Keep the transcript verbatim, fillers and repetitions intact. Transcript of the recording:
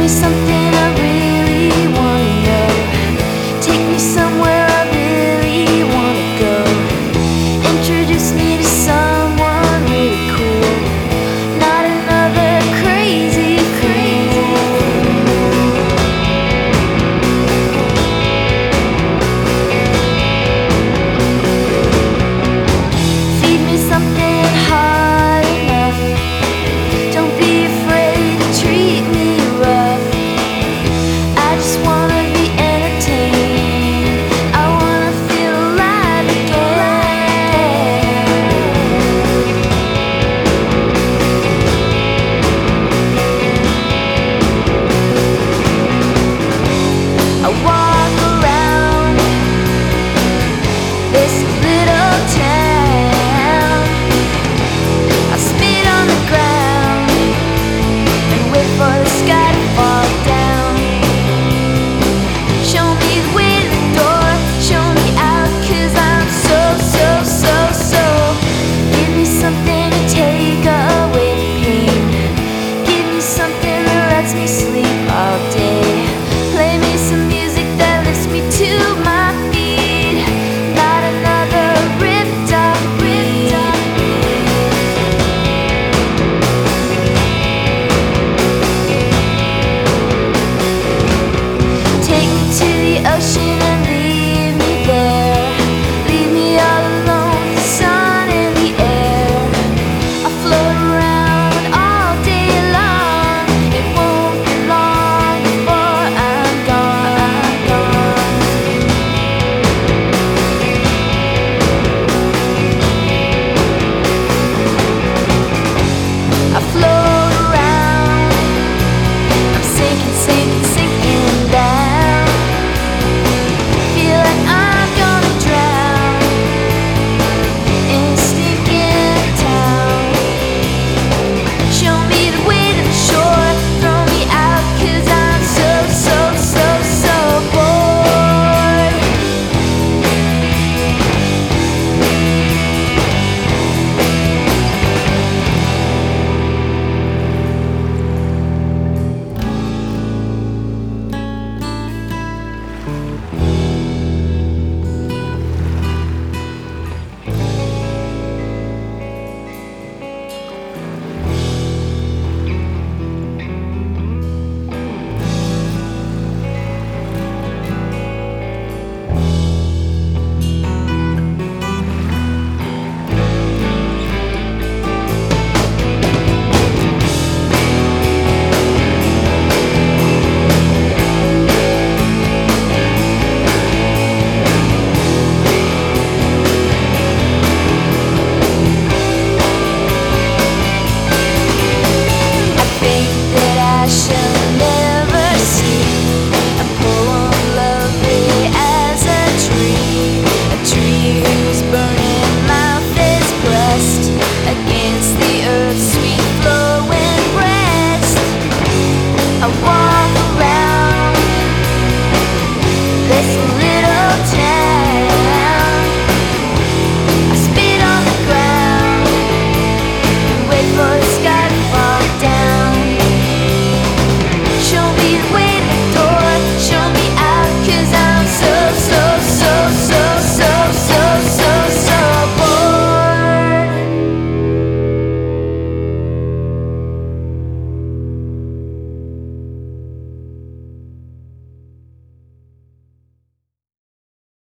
something I really wanna know. Take me somewhere I really wanna go. Introduce me to someone really cool. Not another crazy, crazy fool. Feed me something hot enough. Don't be afraid to treat me rough. I just wanna be entertained. I wanna feel alive again. I walk around this little